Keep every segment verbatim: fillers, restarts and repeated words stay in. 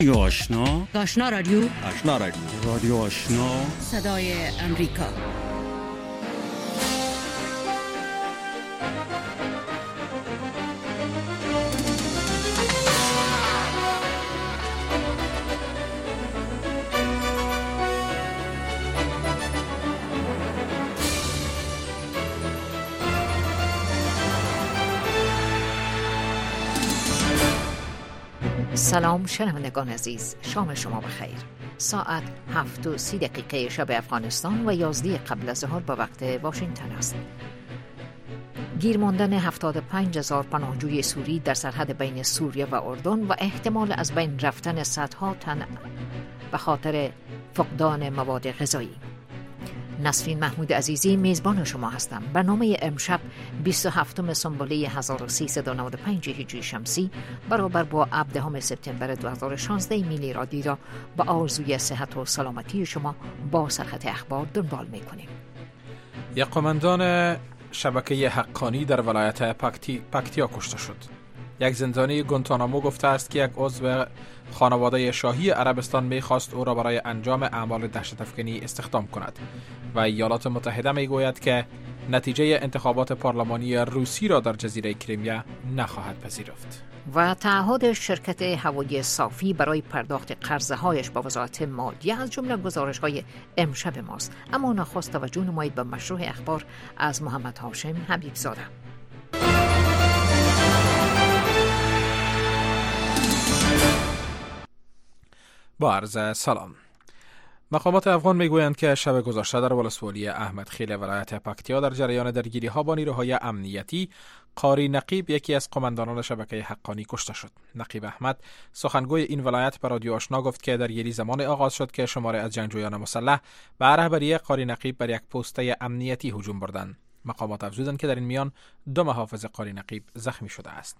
آشنا آشنا رادیو آشنا رادیو رادیو آشنا صدای امریکا. سلام شنوندگان عزیز، شام شما بخیر. ساعت هفت و سی دقیقه شب افغانستان و یازده قبل از ظهر به وقت واشنگتن است. گیر ماندن هفتاد و پنج هزار پناهجوی سوری در سرحد بین سوریه و اردن و احتمال از بین رفتن صدها تن به خاطر فقدان مواد غذایی. نسرین محمود عزیزی میزبان شما هستم. برنامه امشب بیست و هفتم سنبله هزار و سیصد و نود و پنج هجری شمسی برابر با هفدهم سپتامبر دو هزار و شانزده میلادی را با آرزوی صحت و سلامتی شما با سرخط اخبار دنبال میکنیم. یک قماندان شبکه حقانی در ولایت پاکتی، پاکتیا کشته شد. یک زندانی گوانتانامو گفته است که یک عضو خانواده شاهی عربستان می‌خواست او را برای انجام اعمال دهشت‌افکنی استخدام کند و ایالات متحده می‌گوید که نتیجه انتخابات پارلمانی روسی را در جزیره کریمیا نخواهد پذیرفت. و تعهد شرکت هوایی صافی برای پرداخت قرضه‌هایش با وزارت مالیه از جمله گزارش‌های امشب ماست. اما نخست توجه نمایید به مشروع اخبار از محمد هاشم حبیب زاده. با عرض سلام. مقامات افغان میگویند که شب گذشته در ولسوالی احمد خیل ولایت پاکتیا در جریان درگیری ها با نیروهای امنیتی قاری نقیب یکی از قماندانان شبکه حقانی کشته شد. نقیب احمد سخنگوی این ولایت به رادیو آشنا گفت که درگیری زمان آغاز شد که شماره از جنگجویان مسلح به رهبری قاری نقیب بر یک پسته امنیتی هجوم بردند. مقامات افزودند که در این میان دو محافظ قاری نقیب زخمی شده است.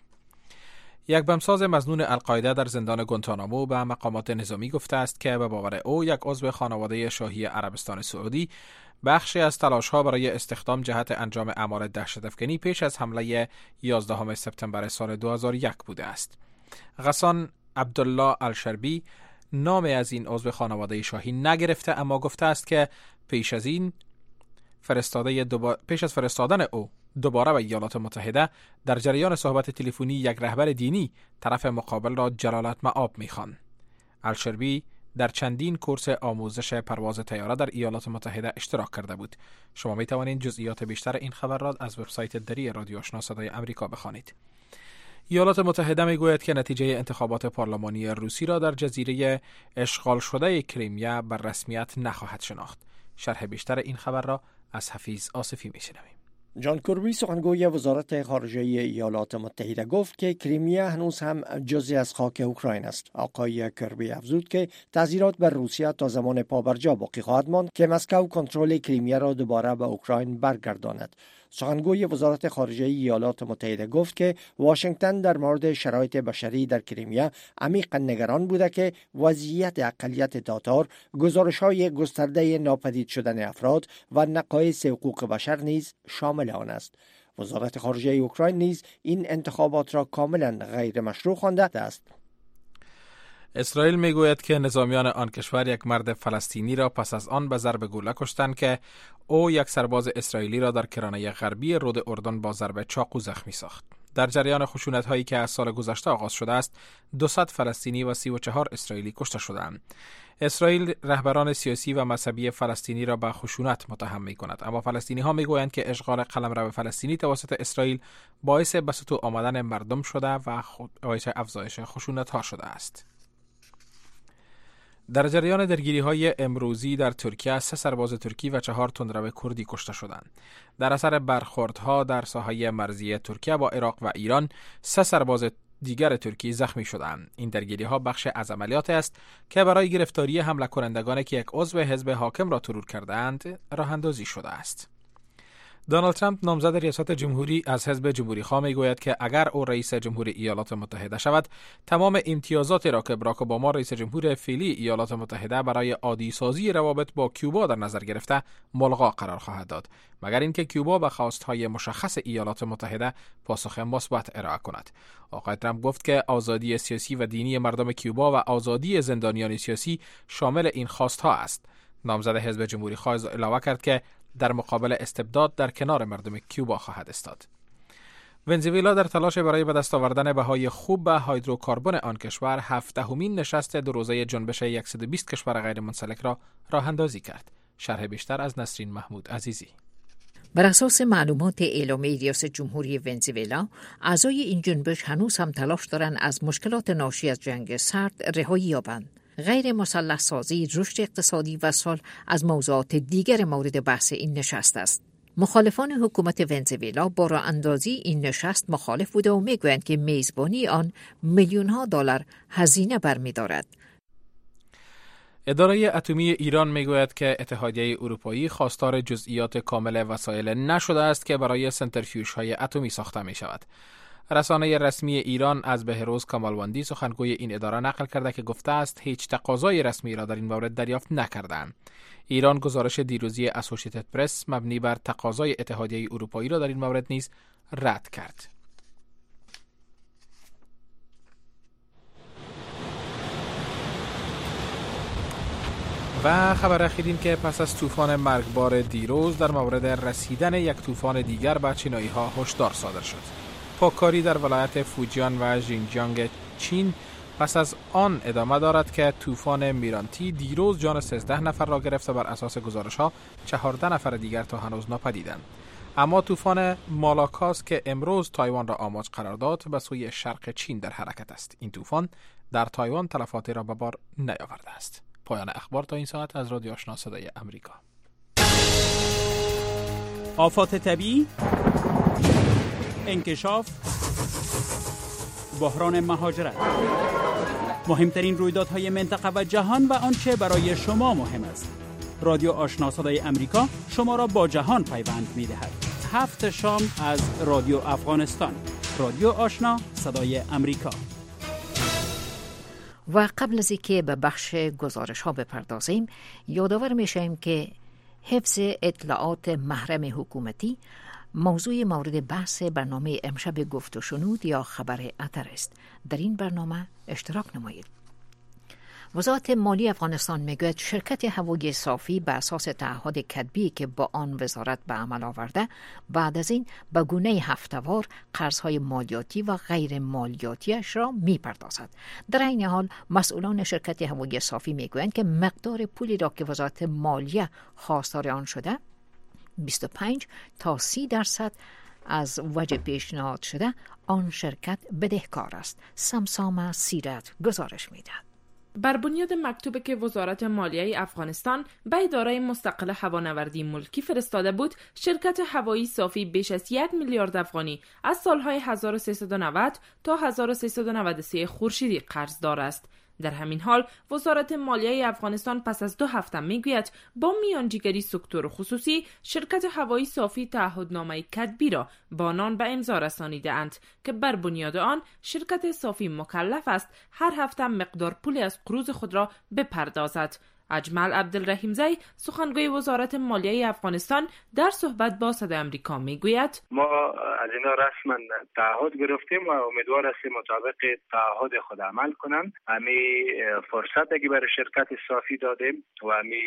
یک بمساز مظنون القاعده در زندان گوانتانامو به مقامات نظامی گفته است که به باور او یک عضو خانواده شاهی عربستان سعودی بخشی از تلاش‌ها برای استخدام جهت انجام اعمال دهشت‌افکنی پیش از حمله یازدهم سپتامبر سال دو هزار و یک بوده است. غسان عبدالله الشربی نام از این عضو خانواده شاهی نگرفته، اما گفته است که پیش از این فرستاده دوباره پیش از فرستادن او دوباره به ایالات متحده در جریان صحبت تلفنی یک رهبر دینی طرف مقابل را جلالت مآب می‌خواند. الشربی در چندین کورس آموزش پرواز طیاره در ایالات متحده اشتراک کرده بود. شما می توانید جزئیات بیشتر این خبر را از وبسایت دری رادیو آشنا صدای امریکا بخوانید. ایالات متحده میگوید که نتیجه انتخابات پارلمانی روسی را در جزیره اشغال شده کریمیا بر رسمیت نخواهد شناخت. شرح بیشتر این خبر را از حفیظ آصفی میشنویم. جان کربی سخنگوی وزارت خارجه ایالات متحده گفت که کریمیا هنوز هم جزئی از خاک اوکراین است. آقای کربی افزود که تحذیرات بر روسیه تا زمان پابرجا باقی خواهد ماند که مسکو کنترل کریمیا را دوباره به اوکراین برگرداند. سخنگوی وزارت خارجه ایالات متحده گفت که واشنگتن در مورد شرایط بشری در کریمیا عمیقا نگران بوده که وضعیت اقلیت تاتار، گزارش‌های گسترده ناپدید شدن افراد و نقایص حقوق بشر نیز شامل آن است. وزارت خارجه اوکراین نیز این انتخابات را کاملا غیر مشروع خوانده است. اسرائیل میگوید که نظامیان آن کشور یک مرد فلسطینی را پس از آن به ضرب گلوله کشتند که او یک سرباز اسرائیلی را در کرانه غربی رود اردن با ضرب چاقو زخمی ساخت. در جریان خشونت‌هایی که از سال گذشته آغاز شده است، دویست فلسطینی و سی و چهار اسرائیلی کشته شدند. اسرائیل رهبران سیاسی و مذهبی فلسطینی را به خشونت متهم می‌کند، اما فلسطینی‌ها می‌گویند که اشغال قلمرو فلسطینی توسط اسرائیل باعث به سطوح آمدن مردم شده و باعث افزایش خشونت‌ها شده است. در جریان درگیری‌های امروزی در ترکیه سه سرباز ترکی و چهار تندرو کردی کشته شدند. در اثر برخوردها در ساحه مرزی ترکیه با عراق و ایران سه سرباز دیگر ترکی زخمی شدند. این درگیری‌ها بخش از عملیات است که برای گرفتاری حمله کنندگانی که یک عضو حزب حاکم را ترور کردند راه اندازی شده است. دونالد ترامپ نامزد ریاست جمهوری از حزب جمهوری خواه میگوید که اگر او رئیس جمهوری ایالات متحده شود، تمام امتیازاتی را که باراک اوباما رئیس جمهور فعلی ایالات متحده برای عادی سازی روابط با کوبا در نظر گرفته ملغا قرار خواهد داد، مگر اینکه کوبا به خواستهای مشخص ایالات متحده پاسخ مثبت ارائه کند. آقای ترامپ گفت که آزادی سیاسی و دینی مردم کوبا و آزادی زندانیان سیاسی شامل این خواستها است. نامزد حزب جمهوری خواه علاوه کرد که در مقابل استبداد در کنار مردم کوبا خواهد ایستاد. ونزوئلا در تلاش برای به دست آوردن بهای خوب به هیدروکاربن آن کشور هفدهمین نشست دو روزه جنبش صد و بیست کشور غیر منسلک را راه اندازی کرد. شرح بیشتر از نسرین محمود عزیزی. بر اساس معلومات اعلامیه ریاست جمهوری ونزوئلا، اعضای این جنبش هنوز هم تلاش دارند از مشکلات ناشی از جنگ سرد رهایی یابند. غیر مسلح سازی، رشد اقتصادی و سال از موضوعات دیگر مورد بحث این نشست است. مخالفان حکومت ونزوئلا با راه اندازی این نشست مخالف بوده و میگویند که میزبانی آن میلیون ها دلار هزینه برمی‌دارد. اداره اتمی ایران میگوید که اتحادیه اروپایی خواستار جزئیات کامل وسایل نشده است که برای سنتریفیوژهای اتمی ساخته می شود. رسانه رسمی ایران از بهروز کمالوندی سخنگوی این اداره نقل کرده که گفته است هیچ تقاضای رسمی را در این مورد دریافت نکردند. ایران گزارش دیروزی اسوسییتد پرس مبنی بر تقاضای اتحادیه اروپایی را در این مورد نیز رد کرد. و خبر اخیر این که پس از طوفان مرگبار دیروز در مورد رسیدن یک طوفان دیگر به چینایی‌ها هشدار صادر شد. پاککاری در ولایت فوجیان و ژینجیانگ چین پس از آن ادامه دارد که طوفان میرانتی دیروز جان سیزده نفر را گرفت و بر اساس گزارش‌ها چهارده نفر دیگر تا هنوز ناپدیدند. اما طوفان مالاکاس که امروز تایوان را آماج قرار داد به سوی شرق چین در حرکت است. این طوفان در تایوان تلفاتی را به بار نیاورده است. پایان اخبار تا این ساعت از رادیو آشنا صدای امریکا. آفات طبیعی، انکشاف، بحران مهاجرت، مهمترین رویدادهای منطقه و جهان و آنچه برای شما مهم است. رادیو آشنا صدای امریکا شما را با جهان پیوند می‌دهد. هفت شام از رادیو افغانستان. رادیو آشنا صدای امریکا. و قبل از اینکه به بخش گزارش ها بپردازیم، یادآور میشیم که حفظ اطلاعات محرم حکومتی موضوع مورد بحث برنامه امشب گفت و شنود یا خبر اتر است. در این برنامه اشتراک نمایید. وزارت مالی افغانستان میگوید شرکت هوایی صافی به اساس تعهد کتبی که با آن وزارت به عمل آورده، بعد از این به گونه هفته‌وار قرضهای مالیاتی و غیر مالیاتیش را میپردازد. در این حال مسئولان شرکت هوایی صافی میگویند که مقدار پولی را که وزارت مالیه خواستار آن شده بیست و پنج تا سی درصد از وجه پیشنهاد شده آن شرکت بدهکار است. سمسام سیرت گزارش میدهد. بر بنیاد مکتوبی که وزارت مالیه افغانستان به اداره مستقل هوانوردی ملکی فرستاده بود، شرکت هوایی صافی بیش از یک میلیارد افغانی از سالهای هزار و سیصد و نود تا هزار و سیصد و نود و سه خورشیدی قرضدار است. در همین حال وزارت مالیه افغانستان پس از دو هفته میگوید با میانجیگری سکتور خصوصی شرکت هوایی صافی تعهدنامه کتبی را با آنان به امضا رسانیده اند که بر بنیاد آن شرکت صافی مکلف است هر هفته مقدار پولی از قروض خود را بپردازد. اجمل عبدالرحیمزی سخنگوی وزارت مالیه افغانستان در صحبت با صدای امریکا میگوید ما از اینا رسما تعهد گرفتیم و امیدوار هستیم مطابق تعهد خود عمل کنند. همین فرصتی که برای شرکت صافی دادیم و همین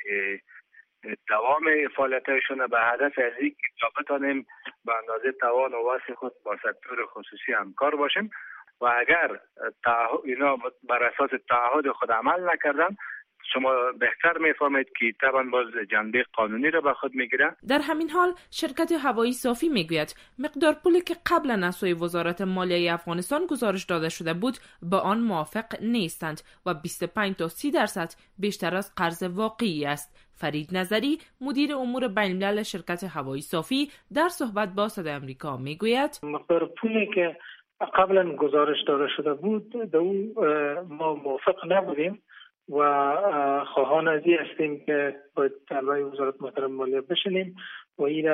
دوام فعالیتایشون به هدف از اینکه بتانیم به اندازه توان و وسع خود با سکتور خصوصی همکار باشیم و اگر اینا بر اساس تعهد خود عمل نکردن، شما بهتر میفهمید که طبعا باز جنبه قانونی را به خود میگیره. در همین حال شرکت هوایی صافی میگوید مقدار پولی که قبلا از سوی وزارت مالیه افغانستان گزارش داده شده بود با آن موافق نیستند و بیست و پنج تا سی درصد بیشتر از قرض واقعی است. فرید نظری مدیر امور بین‌الملل شرکت هوایی صافی در صحبت با صدای امریکا میگوید مقدار پولی که قبلا گزارش داده شده بود در اون ما موافق نبودیم و خواهان از این هستیم که باید طلبه وزارت محترم مالیه بشنیم و این را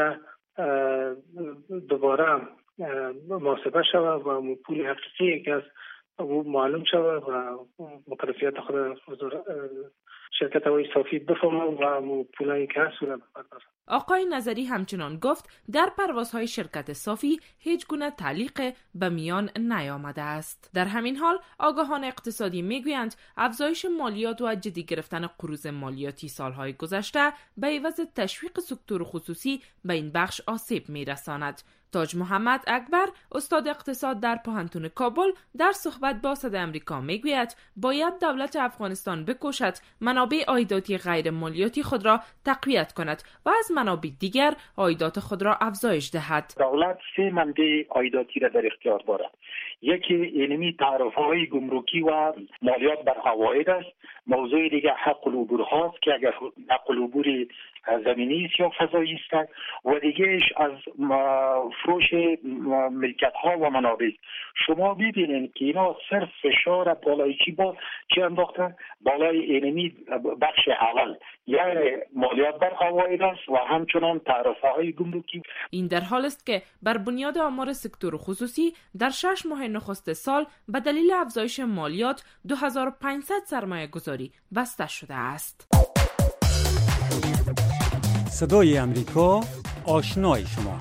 دوباره محاسبه شود و پول حقیقی که از او معلوم شود و مکلفیت خود شرکت هوایی صافی بفهمه و پولایی که هست رو بپردازه. آقای نظری همچنان گفت در پروازهای شرکت صافی هیچ گونه تعلیق به میان نیامده است. در همین حال آگاهان اقتصادی میگویند افزایش مالیات و جدی گرفتن قروض مالیاتی سالهای گذشته به عوض تشویق سکتور خصوصی به این بخش آسیب میرساند. تاج محمد اکبر استاد اقتصاد در پوهنتون کابل در صحبت با صدای آمریکا میگوید باید دولت افغانستان بکوشد منابع عایداتی غیر مالیاتی خود را تقویت کند و از منابع دیگر عایدات خود را افزایش دهد. دولت سه منبع عایداتی را در اختیار دارد. یکی اینمی تعرفه‌های گمرکی و مالیات بر عواید است. موضوع دیگر حق العبور هاست که اگر حق العبور زمینی است یا فضایی است و دیگهش از فروش ملکیت ها و منابع. شما ببینید که اینا صرف فشار بالای چی با چی انداختن؟ بالای اینمی بخش اول یعنی مالیات بر عواید است و همچنان تعرفه‌های گمرکی. این در حال است که بر بنیاد آمار سکتور خصوصی در شش ماه نخست سال به دلیل افزایش مالیات دو هزار و پانصد سرمایه گذاری بسته شده است. صدای امریکا آشنای شما.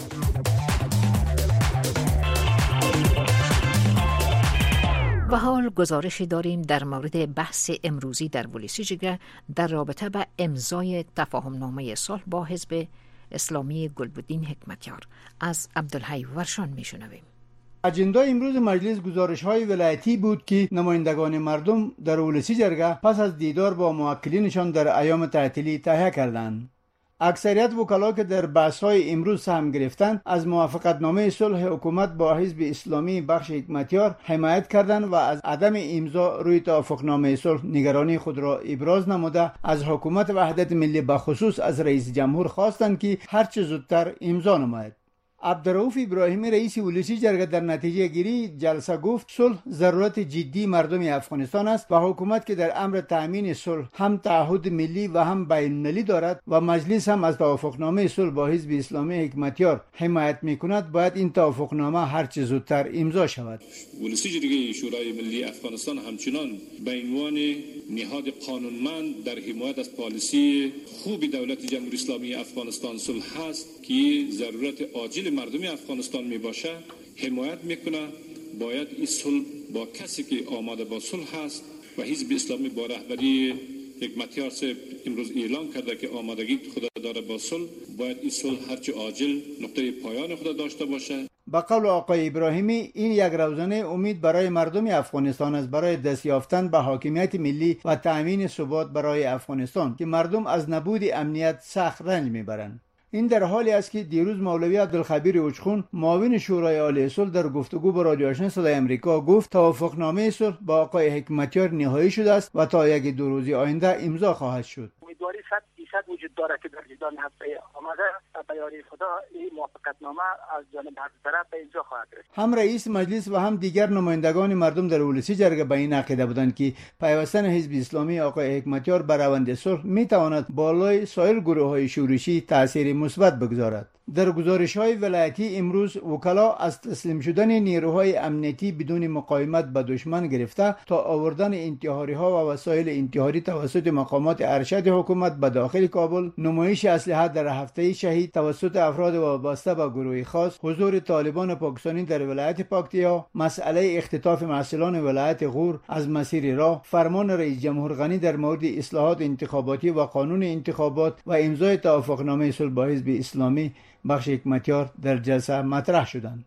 و حال گزارشی داریم در مورد بحث امروزی در بولیسیجگه در رابطه با امضای تفاهم نامه صلح با حزب اسلامی گلبدین حکمتیار. از عبدالحی ورشان میشنویم. اجندا امروز مجلس گزارش‌های ولایتی بود که نمایندگان مردم در ولسی جرگه پس از دیدار با موکلینشان در ایام تعطیلی تهیه کردند. اکثریت وکلا که در بحث‌های امروز سهم گرفتند از موافقتنامه صلح حکومت با حزب اسلامی بخش حکمتیار حمایت کردند و از عدم امضا روی توافقنامه صلح نگرانی خود را ابراز نموده از حکومت وحدت ملی به خصوص از رئیس جمهور خواستند که هرچه زودتر امضا نماید. عبدالرؤوف ابراهیمی رئیس ولسی جرگه در نتیجه گیری جلسه گفت صلح ضرورت جدی مردم افغانستان است و حکومت که در امر تأمین صلح هم تعهد ملی و هم بین المللی دارد و مجلس هم از توافقنامه صلح با حزب اسلامی حکمتیار حمایت میکند باید این توافقنامه هرچه زودتر امضا شود. ولسی جرگه شورای ملی افغانستان همچنان به عنوان نهاد قانونمند در حمایت از پالیسی خوب دولت جمهوری اسلامی افغانستان صلح است که ضرورت عاجل مردم افغانستان می باشه حمایت میکنه. باید این صلح با کسی که آماده با صلح هست و حزب اسلامی با رهبری حکمتیار صاحب امروز اعلان کرده که آمادگی خود داره با صلح، باید این صلح هرچه عاجل نقطه پایان خود داشته باشه. با قول آقای ابراهیمی این یک روزانه امید برای مردم افغانستان است برای دست یافتن به حاکمیت ملی و تأمین ثبات برای افغانستان که مردم از نبود امنیت سخت رنج میبرند. این در حالی است که دیروز مولوی عبدالخبیر اوچخون معاون شورای عالی صلح در گفتگو با رادیو آشنا صدای آمریکا گفت توافقنامه صلح با آقای حکمتیار نهایی شده است و تا یک دو روز آینده امضا خواهد شد. امیدواری صد درصد وجود داره که در جریان هفته آمده به یاری خدا این موافقتنامه از جانب هر طرف به امضا خواهد رسید. هم رئیس مجلس و هم دیگر نمایندگان مردم در ولسی جرگه به این عقیده بودند که پیوستن حزب اسلامی آقای حکمتیار بر روند صلح میتواند بالای سایر گروه‌های شورشی تأثیر مثبت بگذارد. در گزارش‌های ولایتی امروز وکلا از تسلیم شدن نیروهای امنیتی بدون مقاومت به دشمن گرفته تا آوردن انتحاری‌ها و وسایل انتحاری توسط مقامات ارشد حکومت به داخل کابل، نمایش اسلحه در هفته شهید توسط افراد وابسته به گروه خاص، حضور طالبان پاکستانی در ولایت پکتیا، مسئله اختطاف مسئولان ولایت غور از مسیر راه، فرمان رئیس جمهور غنی در مورد اصلاحات انتخاباتی و قانون انتخابات و امضای توافقنامه صلح با حزب اسلامی بخش حکمتیار در جلسه مطرح شدند.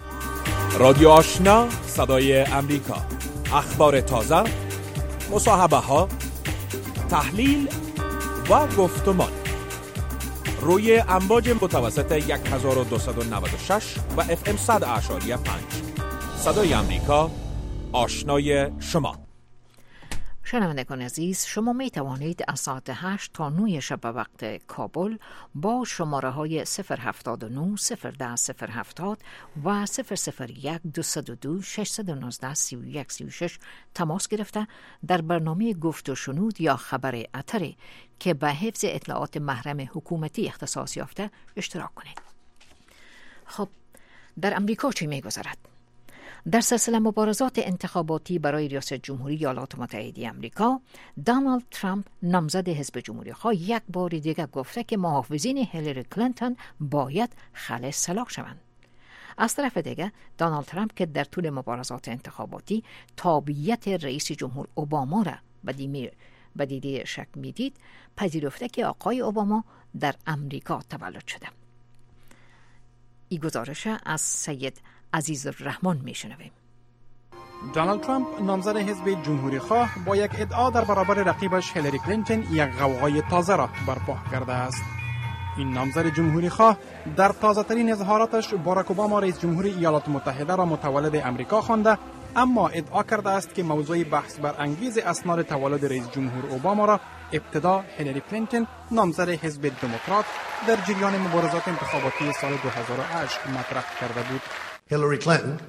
رادیو آشنا صدای امریکا، اخبار تازه، مصاحبه ها، تحلیل و گفتمان روی امواج متوسط هزار و دویست و نود و شش و اف ام صد اعشاری پنج. صدای امریکا، آشنای شما. شنوندگان عزیز، شما می توانید از ساعت هشت تا نه شب وقت کابل با شماره های صفر هفتاد و نه صفر ده صفر هفتاد و صفر صفر یک دویست و دو ششصد و نوزده سی و یک سی و شش تماس گرفته در برنامه گفت و شنود یا خبر اتری که به حفظ اطلاعات محرم حکومتی اختصاص یافته اشتراک کنید. خب در امریکا چی می‌گذرد؟ در سلسله مبارزات انتخاباتی برای ریاست جمهوری ایالات متحده آمریکا، دونالد ترامپ نامزد حزب جمهوری‌خواه یک بار دیگر گفته که محافظین هیلاری کلینتون باید خلع سلاح شوند. از طرف دیگر دونالد ترامپ که در طول مبارزات انتخاباتی تابعیت رئیس جمهور اوباما را به دیده شک میدید، پذیرفته که آقای اوباما در امریکا تولد شده. این گزارش از سید عزیز الرحمن میشنویم. دونالد ترامپ نامزد حزب جمهوری خواه با یک ادعا در برابر رقیبش هیلاری کلینتون یک غوغای تازه را برپا کرده است. این نامزد جمهوری خواه در تازه ترین اظهاراتش باراک اوباما رئیس جمهوری ایالات متحده را متولد امریکا خوانده، اما ادعا کرده است که موضوع بحث بر انگیز اسناد تولد رئیس جمهور اوباما را ابتدا هیلاری کلینتون نامزد حزب دموکرات در جریان مبارزات انتخاباتی سال دو هزار و هشت مطرح کرده بود. Hillary Clinton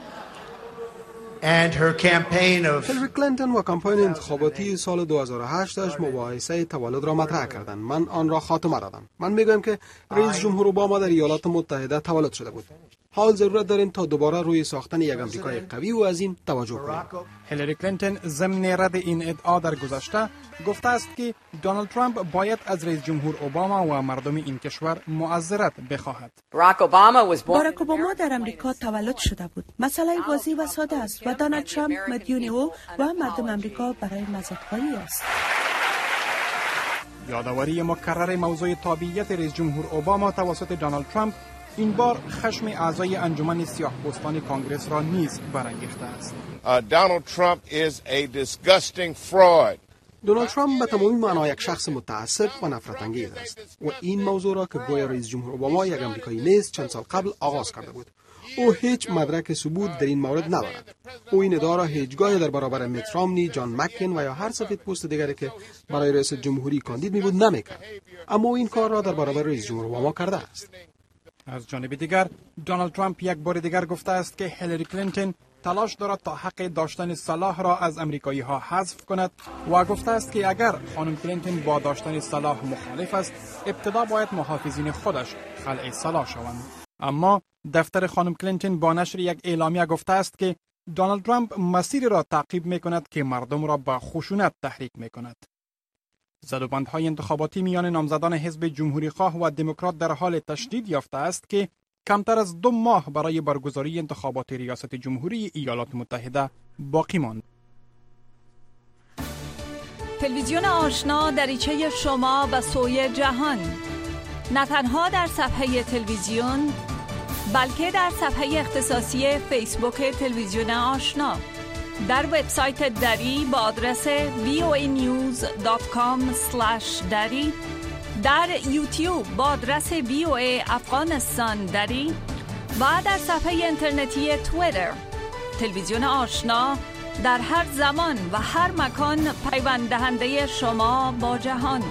and her campaign of هیلاری کلینتون و کمپین انتخاباتی سال دو هزار و هشت مباحثه تولد را مطرح کردند. من آن را خاتمه دادم. من میگویم که رئیس جمهور اوباما در ایالات متحده تولد شده بود. حال ضرورت داریم تا دوباره روی ساختن یک آمریکای قوی و عظیم توجه کنیم. هیلاری کلینتون ضمن رد این ادعا در گذشته گفته است که دونالد ترامپ باید از رئیس جمهور اوباما و مردم این کشور معذرت بخواهد. باراک اوباما در امریکا تولد شده بود. مسئله واضح و ساده است و دونالد ترامپ مدیون او و مردم امریکا برای مزدخواهی است. یادآوری مکرر موضوع تابعیت رئیس جمهور اوباما توسط دونالد ترامپ این بار خشم اعضای انجمن سیاه‌پوستان کانگرس را نیز برانگیخته است. دونالد ترامپ is a disgusting fraud. دونالد ترامپ به تمامی معنا یک شخص متعصب و نفرت انگیز است و این موضوع را که گویا رئیس جمهور اوباما یک آمریکایی نیست چند سال قبل آغاز کرده بود. او هیچ مدرک ثبوت در این مورد ندارد. او این ادعا را هیچگاه در برابر میت رامنی، جان مکین و یا هر سفید پوست دیگری که برای رئیس جمهوری کاندید می بود نمیکرد. اما او این کار را در برابر رئیس جمهور اوباما کرده است. از جانب دیگر دونالد ترامپ یک بار دیگر گفته است که هیلاری کلینتون تلاش دارد تا حق داشتن سلاح را از امریکایی ها حذف کند و گفته است که اگر خانم کلینتون با داشتن سلاح مخالف است، ابتدا باید محافظین خودش خلع سلاح شوند. اما دفتر خانم کلینتون با نشر یک اعلامیه گفته است که دونالد ترامپ مسیری را تعقیب می کند که مردم را به خشونت تحریک می کند. زدوبندهای انتخاباتی میان نامزدان حزب جمهوری خواه و دموکرات در حال تشدید یافته است که کمتر از دو ماه برای برگزاری انتخابات ریاست جمهوری ایالات متحده باقی ماند. تلویزیون آشنا دریچه شما به سوی جهان، نه تنها در صفحه تلویزیون بلکه در صفحه اختصاصی فیسبوک تلویزیون آشنا، در وبسایت دری با آدرس وی او ای نیوز دات کام اسلش دری، در یوتیوب با آدرس وی او ای افغانستان دری و در صفحه اینترنتی توییتر. تلویزیون آشنا در هر زمان و هر مکان پیوند دهنده شما با جهان.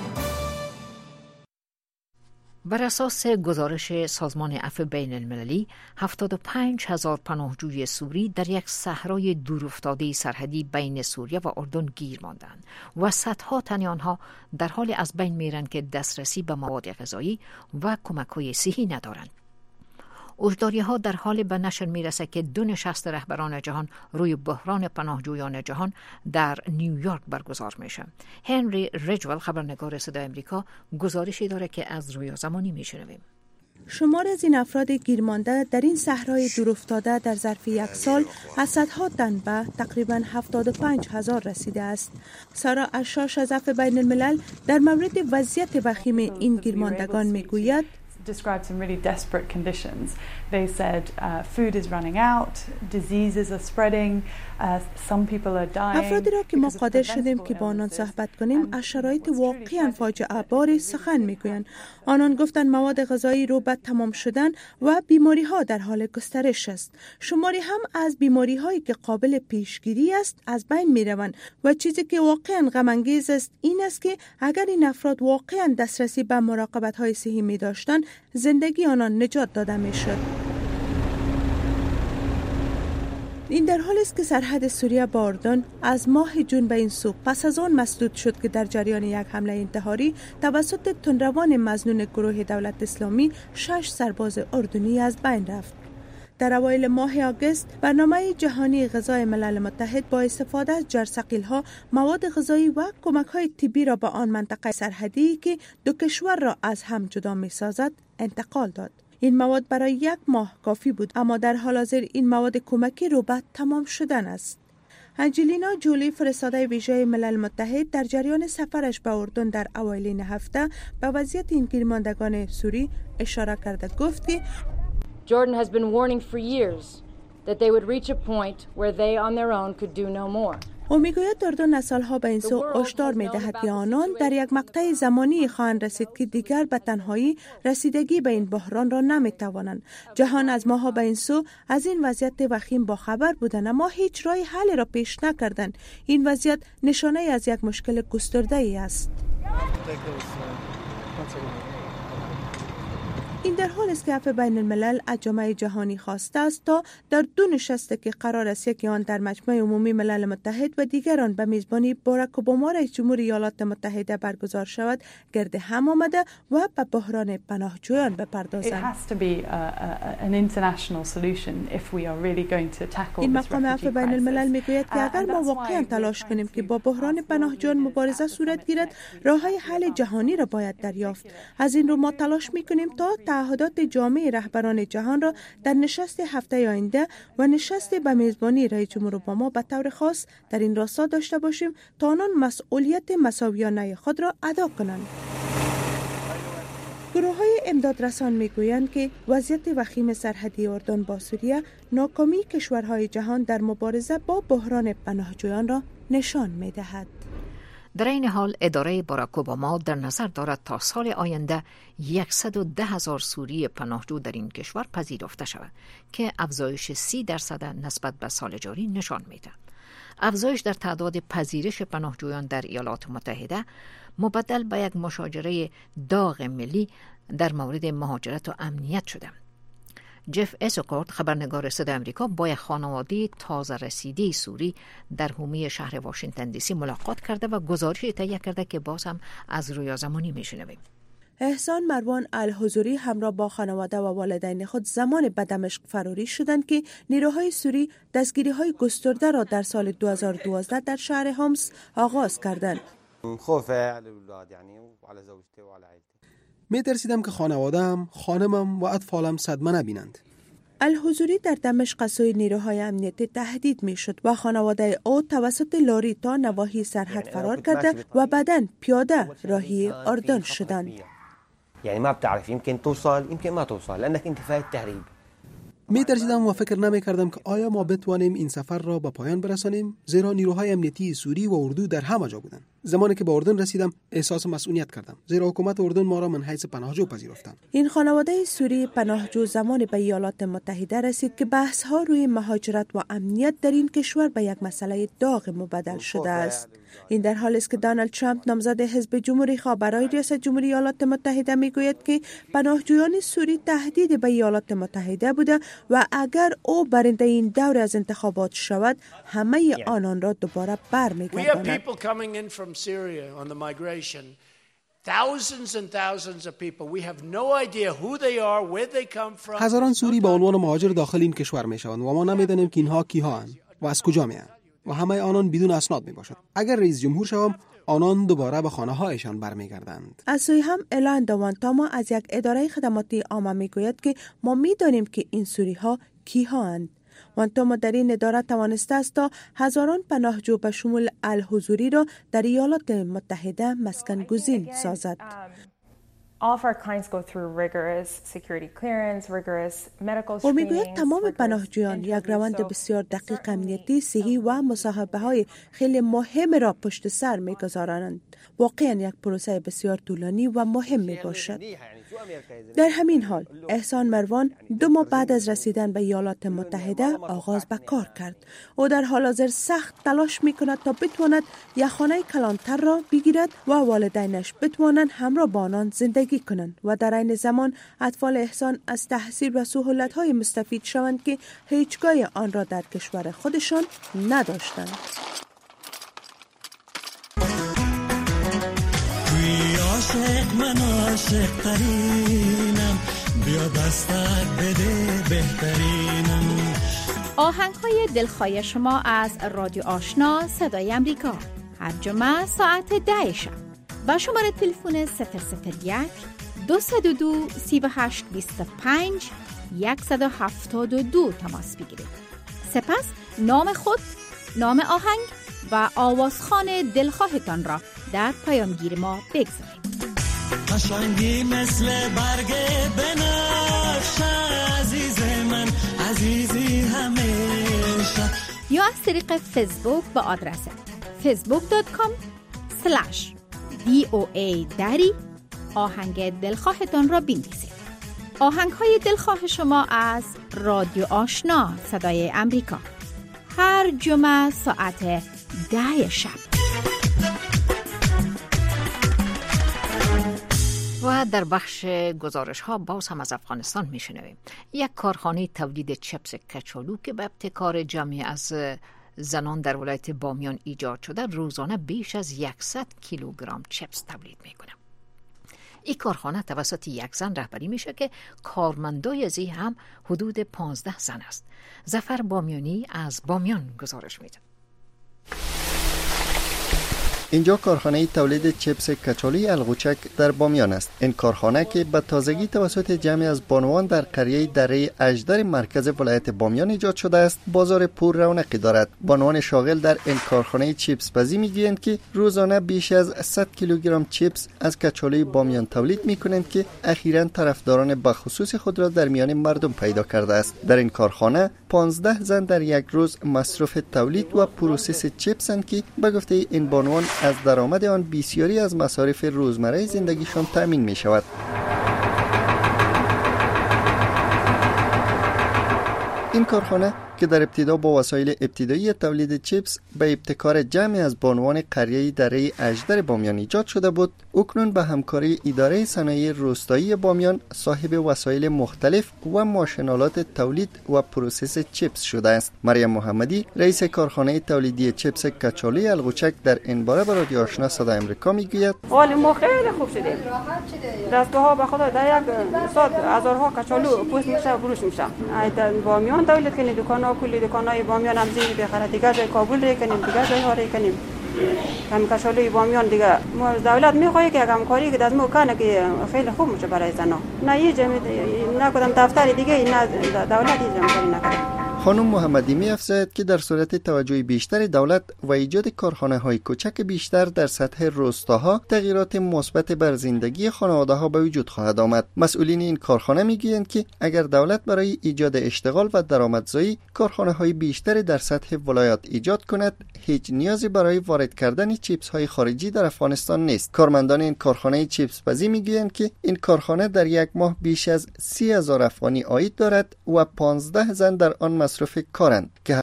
بر اساس گزارش سازمان عفو بین المللی، هفتاد و پنج هزار پناهجوی سوری در یک صحرای دورافتاده سرحدی بین سوریه و اردن گیر ماندند و صدها تن آنها در حال از بین میرند که دسترسی به مواد غذایی و کمک‌های صحی ندارند. هشداری‌ها در حال به نشر میرسه که دو نشست رهبران جهان روی بحران پناهجویان جهان در نیویورک برگزار میشه. هنری ریجول، خبرنگار صدای امریکا، گزارشی داره که از رویا زمانی میشنویم. شمار از این افراد گیرمانده در این صحرای دورافتاده در ظرف یک سال از صدها تن به تقریبا هفتاد و پنج هزار رسیده است. سارا اشاش از عفو بین الملل در مورد وضعیت وخیم این گیرماندگان میگوید: described some really desperate conditions. They said uh, food is running out, diseases are spreading, uh, some people are dying. افرادی را که ما قادر شدیم که با آنان صحبت کنیم از شرایط واقعاً فاجعه بار سخن میگویند. آنان گفتند مواد غذایی رو به تمام شدن و بیماری ها در حال گسترش است. شماری هم از بیماری هایی که قابل پیشگیری است از بین می روند و چیزی که واقعاً غم انگیز است این است که اگر این افراد واقعاً دسترسی به مراقبت های صحی می داشتند، زندگی آنان نجات داده می شد. این در حالی است که سرحد سوریه با اردن از ماه جون به این سو پس از آن مسدود شد که در جریان یک حمله انتحاری توسط تندروان مظنون گروه دولت اسلامی شش سرباز اردنی از بین رفت. در اوایل ماه آگوست برنامه جهانی غذای ملل متحد با استفاده از جرثقیل‌ها، مواد غذایی و کمک‌های طبی را به آن منطقه سرحدی که دو کشور را از هم جدا می‌سازد انتقال داد. این مواد برای یک ماه کافی بود، اما در حال حاضر این مواد کمکی رو به تمام شدن است. انجلینا جولی، فرستاده ویژه ملل متحد، در جریان سفرش به اردن در اوایل این هفته به وضعیت این گیرماندگان سوری اشاره کرده گفت که Jordan has been warning for years that they would reach a point where they on their own could do no more. او میگوید اردن از سالها به این سو هشدار میدهد که آنان در یک مقطع زمانی خواهند رسید که دیگر به تنهایی رسیدگی به این بحران را نمیتوانند. جهان از ماها به این سو از این وضعیت وخیم با خبر بودند، اما هیچ راه حل را پیش نکردند. این وضعیت نشانه از یک مشکل گسترده ای است. این در حال است که عفو بین الملل از جامعه جهانی خواسته است تا در دو نشست که قرار است یکی آن در مجمع عمومی ملل متحد و دیگران به میزبانی باراک اوباما رئیس جمهور ایالات متحده برگزار شود گرد هم آمده و به بحران پناهجویان بپردازند. این مقام عفو بین الملل میگوید که اگر ما واقعا تلاش کنیم که با بحران پناهجویان مبارزه صورت گیرد، راههای حل جهانی را باید دریافت. از این رو ما تلاش میکنیم تا تعهدات جامع رهبران جهان را در نشست هفته آینده و نشست به میزبانی رئیس جمهور اوباما به طور خاص در این راستا داشته باشیم تا آنان مسئولیت مساویانه خود را ادا کنند. گروه‌های امدادرسان میگویند که وضعیت وخیم سرحدی اردن با سوریه ناکامی کشورهای جهان در مبارزه با بحران پناهجویان را نشان می‌دهد. در این حال اداره باراک اوباما در نظر دارد تا سال آینده صد و ده هزار سوری پناهجو در این کشور پذیرفته شود که افزایش سی درصد نسبت به سال جاری نشان می‌دهد. افزایش در تعداد پذیرش پناهجویان در ایالات متحده مبدل به یک مشاجره داغ ملی در مورد مهاجرت و امنیت شده. جف اسکورت، خبرنگار صدای آمریکا، با یک خانواده تازه رسیده سوری در حومه شهر واشنگتن دی سی ملاقات کرده و گزارشی تهیه کرده که باز هم از رویا زمانی میشنویم. احسان مروان الحضوری همراه با خانواده و والدین خود زمان به دمشق فراری شدند که نیروهای سوری دستگیری‌های گسترده را در سال دو هزار و دوازده در شهر حمص آغاز کردند. می ترسیدم که خانواده‌ام، خانمم و اطفالم صدمه نبینند. الحضوری در دمشق از سوی نیروهای امنیتی تهدید می شد و خانواده او توسط لاری تا نواحی سرحد فرار کرده و بعداً پیاده راهی اردن شدند. یعنی ما بتعرف يمكن توصل يمكن ما توصل لانك انت فايت تهريب. می ترسیدم و فکر نمی کردم که آیا ما بتوانیم این سفر را به پایان برسانیم، زیرا نیروهای امنیتی سوری و اردو در همه جا بودند. زمانی که به اردن رسیدم احساس مسئولیت کردم، زیرا حکومت اردن ما را من حیث پناهجو پذیرفتند. این خانواده سوری پناهجو زمانی به ایالات متحده رسید که بحث ها روی مهاجرت و امنیت در این کشور به یک مسئله داغ مبدل شده است. این در حالی است که دونالد ترامپ نامزد حزب جمهوری خواه برای ریاست جمهوری ایالات متحده میگوید که پناهجویان سوری تهدید به ایالات متحده بوده و اگر او برنده این دور از انتخابات شود همه آنان را دوباره برمیگرداند. Syria on the migration, thousands and thousands of people. We have no idea who they are, where they come from. هزاران سوری به عنوان مهاجر داخل این کشور میشوند و ما نمیدانیم که اینها کیها اند و از کجا میآیند و همه آنان بدون اسناد میباشند. اگر رئیس جمهور شوم آنان دوباره به خانه هایشان برمیگردند. از سوی هم الان دوانتاما از یک اداره خدماتی عامه میگوید که ما میدانیم که این سوری ها کیها اند. وانتاما در این اداره توانسته است تا هزاران پناهجو به شمول الحضوری را در ایالات متحده مسکن گزین سازد. او میگوید تمام پناهجویان یک روند بسیار دقیق امنیتی، صحی و مصاحبه های خیلی مهم را پشت سر میگذارند. واقعا یک پروسه بسیار طولانی و مهم می باشد. در همین حال احسان مروان دو ماه بعد از رسیدن به ایالات متحده آغاز به کار کرد. او در حال حاضر سخت تلاش می کند تا بتواند یک خانه کلانتر را بگیرد و والدینش بتوانند همراه با آنان زندگی کنند و در این زمان اطفال احسان از تحصیل و سهولت‌های مستفید شوند که هیچگاه آن را در کشور خودشان نداشتند. عاشق من عاشق ترینم، بیا دستت بده بهترینم. آهنگ‌های دلخواه شما از رادیو آشنا صدای امریکا هر جمعه ساعت ده شب با شماره تلفن صفر صفر یک دو صفر دو سه هشت دو پنج صفر یک هفت دو تماس بگیرید. سپس نام خود، نام آهنگ و آوازخوان دلخواهتان را در پیامگیر ما بگذارید. قشنگی مثل برگ بنفشه عزیز من، عزیزی همیشه. یا از طریق فیسبوک با آدرس فیسبوک دات کام اسلش دی او ای دری آهنگ دلخواهتان را بنویسید. آهنگ های دلخواه شما از رادیو آشنا صدای امریکا هر جمعه ساعت ده شب. و در بخش گزارش ها باز هم از افغانستان میشنویم. یک کارخانه تولید چپس کچالو که به ابتکار جمعی از زنان در ولایت بامیان ایجاد شده روزانه بیش از صد کیلوگرم چپس تولید میکنه. این کارخانه توسط یک زن رهبری میشه که کارمندای از این هم حدود پانزده زن است. ظفر بامیانی از بامیان گزارش میده. اینجا کارخانه تولید چپس کچالوی القوچک در بامیان است. این کارخانه که به تازگی توسط جمعی از بانوان در قریه دره اژدر مرکز ولایت بامیان ایجاد شده است، بازار پر رونقی دارد. بانوان شاغل در این کارخانه چپس بازی میگویند که روزانه بیش از صد کیلوگرم چپس از کچالوی بامیان تولید میکنند که اخیراً طرفداران بخصوص خود را در میان مردم پیدا کرده است. در این کارخانه پانزده زن در یک روز مصروف تولید و پروسس چپس اند که به گفته این بانوان از درآمد آن بسیاری از مصارف روزمره زندگیشان تامین می شود. این کارخانه که در ابتدا با وسایل ابتدایی تولید چپس به ابتکار جمعی از بانوان قریه دره اژدر بامیان ایجاد شده بود، اکنون به همکاری اداره صنایع روستایی بامیان صاحب وسایل مختلف و ماشین‌آلات تولید و پروسس چپس شده است. مریم محمدی رئیس کارخانه تولیدی چپس کچالوی القوچک در این باره به رادیو آشنا صدای امریکا میگوید: حال ما خیلی خوب شده. دستگاه‌ها به خدا در یک ساعت هزارها کچالو پوست میشه و فروش میشه. در بامیان تولید کنید، دکان‌ها کلی دکان‌های بامیان هم زیر بخره، دیگه جای کابل ری کنیم، دیگه جای ها ری کنیم. هم کشالوی بامیان دیگه ما دولت میخواد که همکاری که دست ما کنه که خیلی خوب میشه برای زنا. نه یه جمع نه کدام دفتر دیگه نه دولت یه جمع کاری نکنه. خانم محمدی می افزاید که در صورت توجه بیشتر دولت و ایجاد کارخانه های کوچک بیشتر در سطح روستاها تغییرات مثبت بر زندگی خانواده ها به وجود خواهد آمد. مسئولین این کارخانه می گویند که اگر دولت برای ایجاد اشتغال و درآمدزایی کارخانه های بیشتر در سطح ولایات ایجاد کند، هیچ نیازی برای وارد کردن چیپس های خارجی در افغانستان نیست. کارمندان این کارخانه چیپس بازی می گویند که این کارخانه در یک ماه بیش از سی هزار افغانی عاید دارد و پانزده زن در آن مصروف کارند که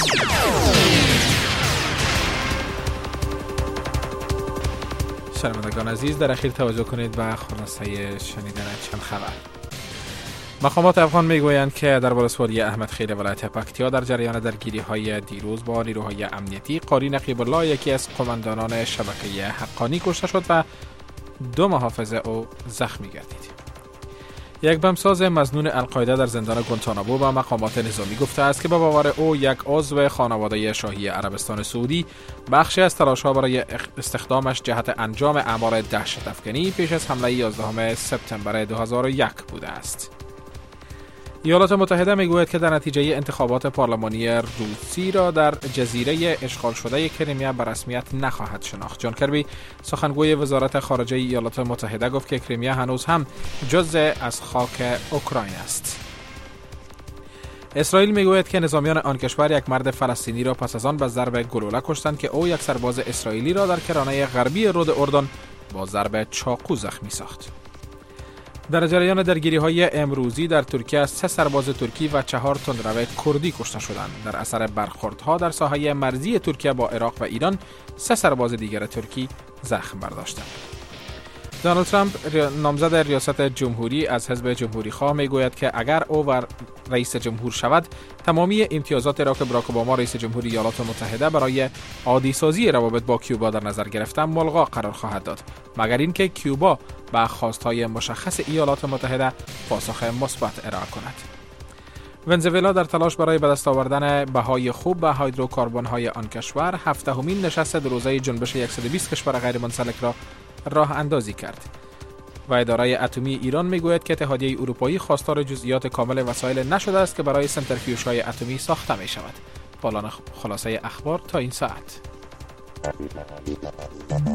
شنوندگان عزیز در اخیر توجه کنید به خلاصه شنیدن چند خبر. مقامات افغان میگویند که در ولسوالی احمد خیل ولایت پکتیا در جریان درگیری های دیروز با نیروهای امنیتی قاری نقیب الله یکی از قماندانان شبکه حقانی کشته شد و دو محافظ او زخمی گردید. یک بمساز مظنون القاعده در زندان گوانتانامو به مقامات نظامی گفته است که به باور او یک عضو خانواده شاهی عربستان سعودی بخشی از تلاش‌ها برای استخدامش جهت انجام اعمال دهشت افکنی پیش از حمله یازدهم سپتامبر دو هزار و یک بوده است. ایالات متحده میگوید که در نتیجه انتخابات پارلمانی روسی را در جزیره اشغال شده کریمیا به رسمیت نخواهد شناخت. جان کربی سخنگوی وزارت خارجه ایالات متحده گفت که کریمیا هنوز هم جزء از خاک اوکراین است. اسرائیل میگوید که نظامیان آن کشور یک مرد فلسطینی را پس از آن به ضرب گلوله کشتند که او یک سرباز اسرائیلی را در کرانه غربی رود اردن با ضرب چاقو زخمی ساخت. در جریان درگیری‌های امروزی در ترکیه سه سرباز ترکی و چهار تندرو کردی کشته شدند. در اثر برخوردها در ساحه مرزی ترکیه با عراق و ایران، سه سرباز دیگر ترکی زخم برداشتند. دونالد ترامپ نامزد ریاست جمهوری از حزب جمهوری خواه میگوید که اگر او و رئیس جمهور شود، تمامی امتیازات را که براک اوباما رئیس جمهوری ایالات متحده برای عادی سازی روابط با کیوبا در نظر گرفته ملغا قرار خواهد داد، مگر اینکه کیوبا به خواستهای مشخص ایالات متحده پاسخ مثبت ارائه کند. ونزوئلا در تلاش برای به دست آوردن بهای خوب به هیدروکاربن‌های آن کشور، هفتمین نشست دو روزه جنبش صد و بیست کشور غیر منسلک را راه اندازی کرد. و اداره اتمی ایران میگوید که اتحادیه اروپایی خواستار جزئیات کامل وسایل نشده است که برای سنتریفیوژهای اتمی ساخته می شود. پایان خلاصه اخبار تا این ساعت.